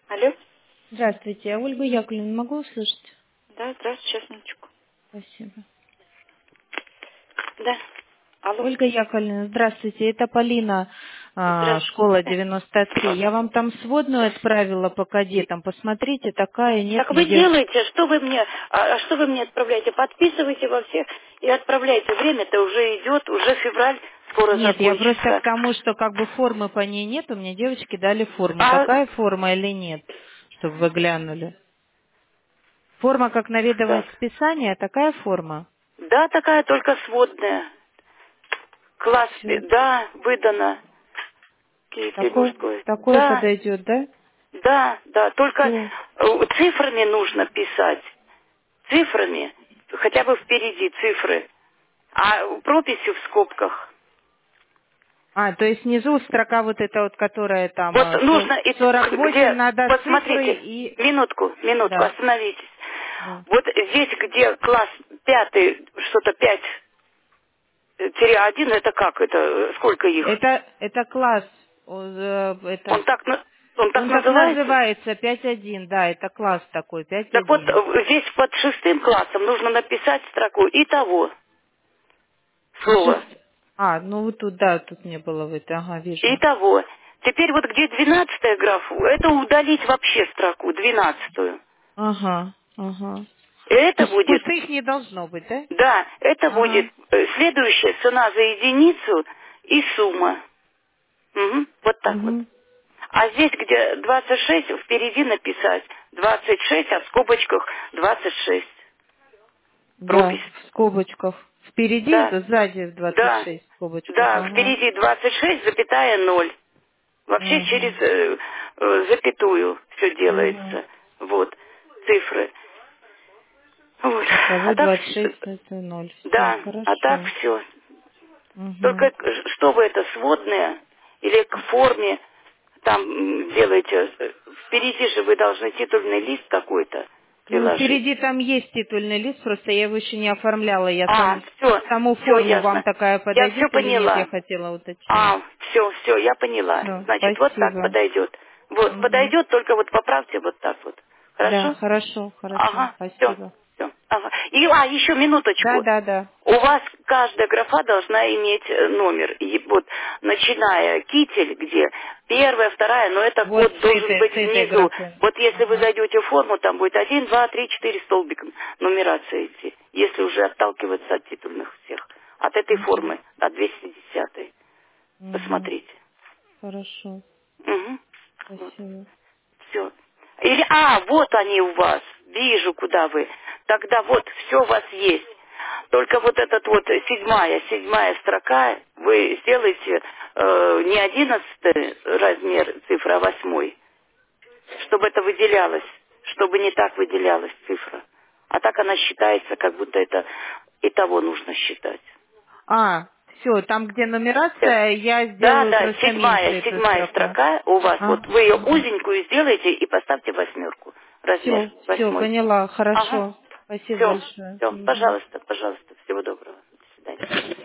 Алло? Здравствуйте, я Ольга Яковлевна, могу услышать? Да, здравствуйте, сейчас, минуточку. Спасибо. Да. Алло. Ольга Яковлевна, здравствуйте, это Полина, школа Здравствуйте. 93. Я вам там сводную отправила по кадетам, посмотрите, такая, нет, Так вы мне девочка. делаете, что вы мне отправляете? Подписывайте во всех и отправляйте. Время-то уже идет, уже февраль скоро Нет, я просто к закончится. тому, что как бы формы по ней нет, у меня девочки дали форму. А, Такая форма или нет, чтобы вы глянули? Форма как наведывание так. списания, такая форма? Да, такая только сводная. Класс, Все. да, выдано. Китель мужской. Такое Да, подойдет, да? да, да. Только Все. цифрами нужно писать. Цифрами. Хотя бы впереди цифры. А прописью в скобках. То есть внизу строка вот эта вот, которая там Вот нужно, 48, где, надо цифры посмотрите, и... минутку, Да, остановитесь. да. Вот здесь, где класс пятый, что-то 5-1, это как, это сколько их? Это класс, Он так, он так он так называется? называется, 5.1, да, это класс такой, Так вот, 5.1. здесь под шестым классом нужно написать строку «Итого» Под слово. 6... ну вот тут, да, тут не было в этой, ага, вижу. «Итого». Теперь вот где 12-я графу, это удалить вообще строку, 12-ю. Ага, ага. Это будет. Пустых не должно быть, да? Да, это будет Ага. следующая цена за единицу и сумма. Мгм, вот так вот. Угу. А здесь, где 26, впереди написать 26, а в скобочках 26. Да, Пропись. в скобочках. Впереди, Да, сзади в да, 26 в скобочках, да, ага. впереди 26, запятая 0. Вообще через Угу. запятую все Угу. делается. Вот, цифры. Вот. Итого А так, 26 это 0. Все, да, а так хорошо. все. Только Угу. что вы это сводное или к форме там делаете, впереди же вы должны титульный лист какой-то Ну, приложить. впереди там есть титульный лист, просто я его еще не оформляла. Я А, все, саму все форму вам ясно. такая Я все подойдет или нет, я поняла. хотела уточнить. А, все, я поняла. Все, Значит, вот так спасибо. подойдет. Вот, Угу. подойдет, только вот поправьте вот так вот. Да, Хорошо? хорошо, хорошо, Ага, все, спасибо. все. Ага. И, еще Да, минуточку. да, да. У вас каждая графа должна иметь номер. И вот, начиная китель, где первая, вторая, но это Вот код должен быть с этой внизу. графы. Вот если вы Ага. зайдете в форму, там будет 1, 2, 3, 4 столбиком нумерация идти. Если уже отталкиваться от титульных всех. От этой Угу. формы, от 210. Угу. Посмотрите. Хорошо, Угу. Вот. спасибо. Все. Или, вот они у вас. Вижу, куда вы. Тогда вот все у вас есть. Только вот этот вот седьмая строка, вы сделаете не 11 размер цифры, а 8, чтобы это выделялось, чтобы не так выделялась цифра. А так она считается, как будто это и того нужно считать. Все, там, где нумерация, я Да, сделаю да, просто меньше эту седьмая строку. строка у вас. Вот вы ее Ага. узенькую сделаете и поставьте 8. Размер Все, 8. поняла, Ага. хорошо. Спасибо Все, большое. все, Мгм. пожалуйста, пожалуйста. Всего доброго. До свидания.